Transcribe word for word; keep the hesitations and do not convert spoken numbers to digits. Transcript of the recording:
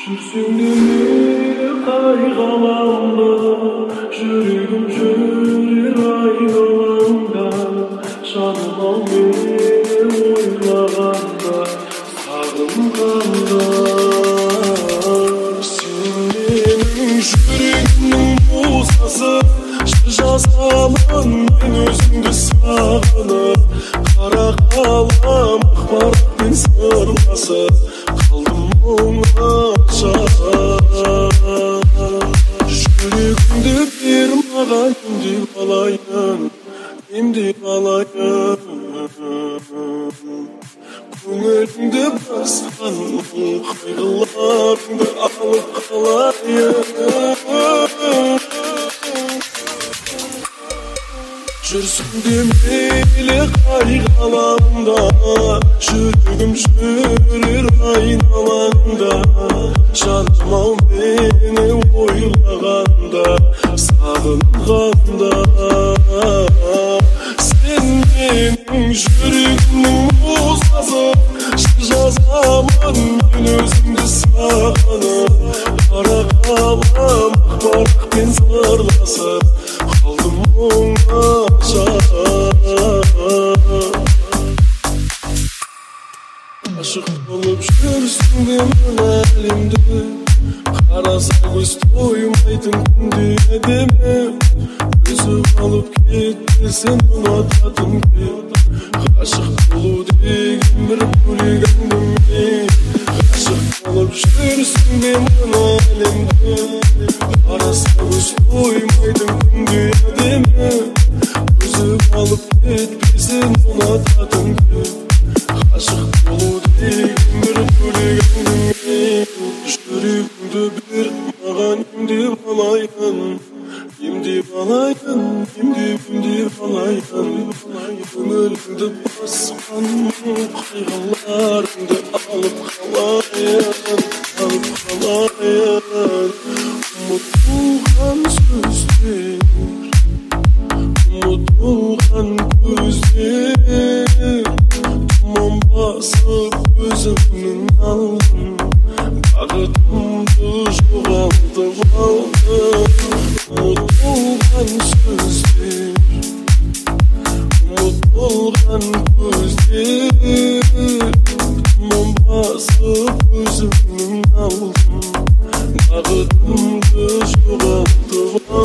Жүрсің де мейлі қай ғаламда, жүрегім жүрер айналаңда. Жаным ау мені ойлағанда, сағынғанда. Сен менің жүрегімнің босасы, жыр жазамын мен өзіңді сағынып. Қара қалам ақпаратпен сырласып қалдым оңаша. Жүрегімді бер маған, емдеп алайын, емдеп алайын. Көңіліңді басқан қайғыларыңды алып қалайын. Жүрсің де мейлі қай ғаламда, жүрегім жүрер айналаңда. Жаным ау мені ойлағанда, сағынғанда. Сен менің жүрегімнің босасы, жыр жазамын мен өзіңді сағынып. Қара қалам ақпаратпен сырласып қалдым оңаша. Ғашық болып жүрсің бе мына әлемді, қараса көз тоймайтын күнде әдемі. Өзі қалып кетті сен ұнататын кет. Ғашық болу деген бір бөлек әңгіме. Ғашық болып жүрсің бе мына әлемді, қараса көз тоймайтын күнде әдемі. Өзі қалып кетті сен ұнататын кет. Ғашық болу деген бір бөлек әңгіме. Жүрегімді бер маған, емдеп алайын, емдеп алайын, емдеп емдеп алайын. Көңіліңді басқан қайғыларыңды алып қалайын, алып қалайын. Ұмытылған сөздер, ұмытылған көздер, тұман басып өзімнің алдым. Бақытымды жоғалтып алдым. Ұмытылған сөздер, ұмытылған көздер, тұман басып өзімнің алдым. Бақытымды жоғалтып алдым.